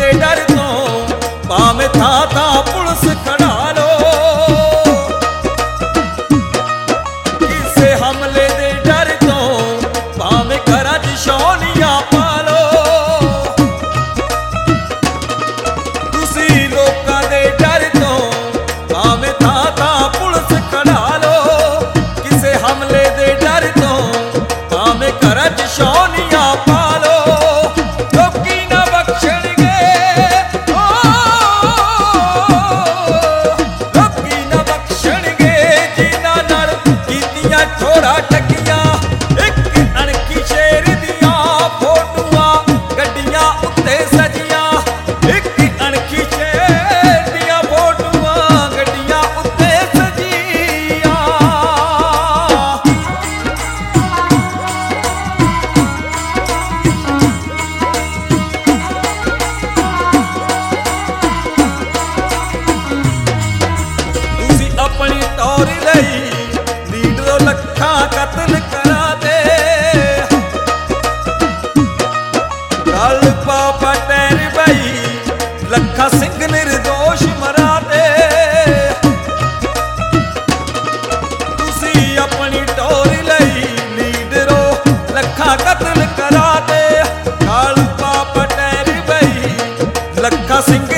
ਦੇ ਡਰ ਤੋਂ ਭਾਵੇਂ ਥਾਂ ਥਾਂ ਪੁਲਿਸ ਖੜਾ ਲੋ। ਕਿਸੇ ਹਮਲੇ ਦੇ ਡਰ ਤੋਂ ਭਾਵੇਂ ਘਰਾਂ 'ਚ ਛਾਉਣੀਆਂ ਪਾ ਲੋ। ਤੁਸੀਂ ਲੋਕਾਂ ਦੇ ਡਰ ਤੋਂ ਭਾਵੇਂ ਥਾਂ ਥਾਂ ਪੁਲਿਸ ਖੜਾ ਲੋ। ਕਿਸੇ ਹਮਲੇ ਦੇ ਡਰ ਤੋਂ ਭਾਵੇਂ ਘਰਾਂ 'ਚ ਛਾਉਣੀਆਂ ਪਾ ਲੋ। ਲੋਕੀ ਨਾ ਬਖਸ਼ਣਗੇ, ਲੋਕੀ ਨਾ ਬਖਸ਼ਣਗੇ ਜਿਨ੍ਹਾਂ ਨਾਲ ਕੀਤੀਆਂ ਠੋਰਾਂ ਠੱਗੀਆਂ। ਇੱਕ ਅਣਖੀ ਸ਼ੇਰ ਦੀਆਂ ਫੋਟੋਆਂ ਗੱਡੀਆਂ ਉੱਤੇ ਸਜੀਆਂ। ਇੱਕ ਅਣਖੀ ਸ਼ੇਰ ਦੀਆਂ ਫੋਟੋਆਂ ਗੱਡੀਆਂ ਉੱਤੇ ਸਜੀਆਂ। ਤੁਸੀਂ ਆਪਣੀ ਟੌਰ ਲਈ ਲੀਡਰੋਂ ਲੱਖਾਂ ਕਤਲ ਕਰਾ ਦੇ। ਗੱਲ ਪਾਪਾ ਟੈਰ ਬਈ ਲੱਖਾਂ ਸਿੰਘ ਨਿਰਦੋਸ਼ ਮਰਾ ਦੇ। ਤੁਸੀਂ ਆਪਣੀ ਟੌਰ ਲਈ ਲੀਡਰੋਂ ਲੱਖਾਂ ਕਤਲ ਕਰਾ ਦੇ। ਗੱਲ ਪਾਪਾ ਟੈਰ ਬਈ ਲੱਖਾਂ ਸਿੰਘ